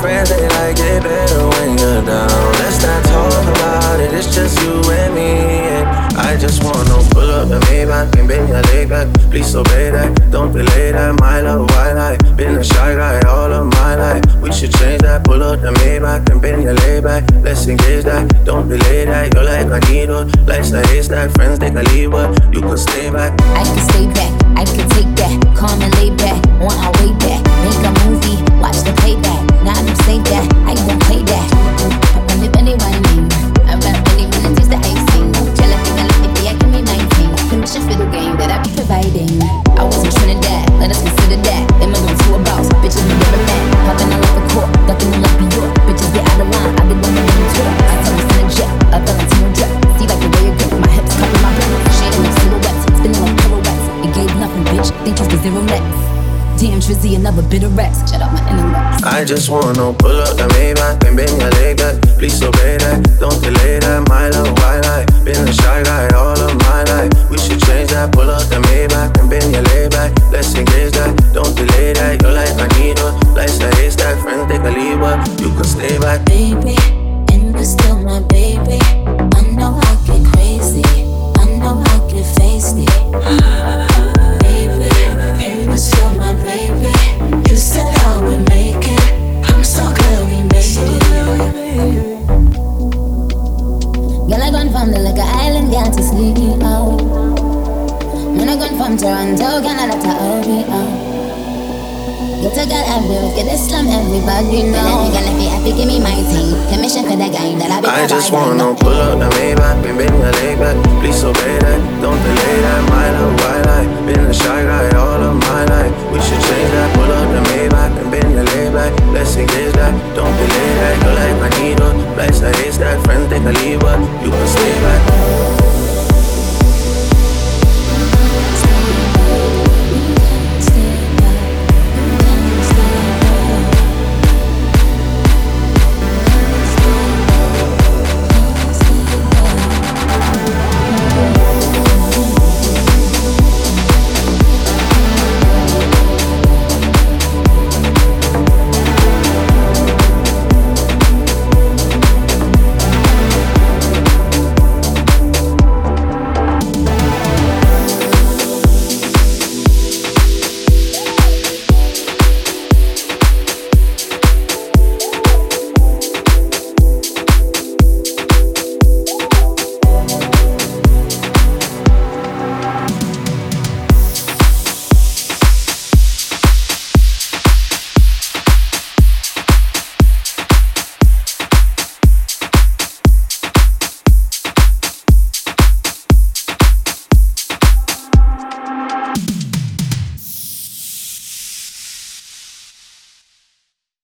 friends, they like it better when you're down. Let's not talk about it, it's just you and me. And I just wanna pull up the Maybach and bend your leg back. Please obey that, don't delay that. My love, why not? Been a shy guy all of my life. We should change that. Pull up the Maybach and bend your leg back. Let's engage that, don't delay that. You're like a needle, life's a haystack. Friends they can leave, but you can stay back. I can stay back, I can take that. Calm and lay back, on our way back. Make a movie, watch the payback. Now I'm say that, I won't play that. And if anyone knew, I'm not really gonna taste the icing. Tell a thing I like it, yeah, give me 19. Permission for the game that I be providing. I was in Trinidad, let us consider that. Them are going to a boss, bitches be never back. Popping out like a cork, ducking them like New York. Bitches get out of line, I did one of them tour. I tell them send a jet, a Valentino drip. See like the way it grip, my hips cupping my breath. Shading like silhouettes, spinning like pirouettes. It gave nothing, bitch, think you for zero nets. Damn, Trizzy, another bit of rest. Shut up my intellect. I just wanna pull up the Maybach and bend your leg back. Please obey that, don't delay that. My love, why not? Been a shy guy all of my life. We should change that. Pull up the Maybach and bend your leg back. Let's engage that, don't delay that. You're like a needle, life's a haystack. Friends take a leave, but you can stay back. Baby, and you're still my baby. I know I get crazy, I know I get feisty. Baby, and you're still my baby. You said I would make it, I'm so glad we made it. Girl, I gone from the like an island girl to sleep out. When I gone from Toronto, Canada to OVO. Get a girl everywhere, get a slum, everybody know. Girl, if you happy, give me my thing. Commission for the guy that I be. I just wanna pull up the Maybach and bend your leg back. Please obey that, don't delay that. My love, why not? Been a shy guy all of my life. We should change that. Pull up the Maybach and bend your leg back. Let's engage that, don't delay that. You're like a needle, life's a haystack. Friends take a leave, but you can stay back.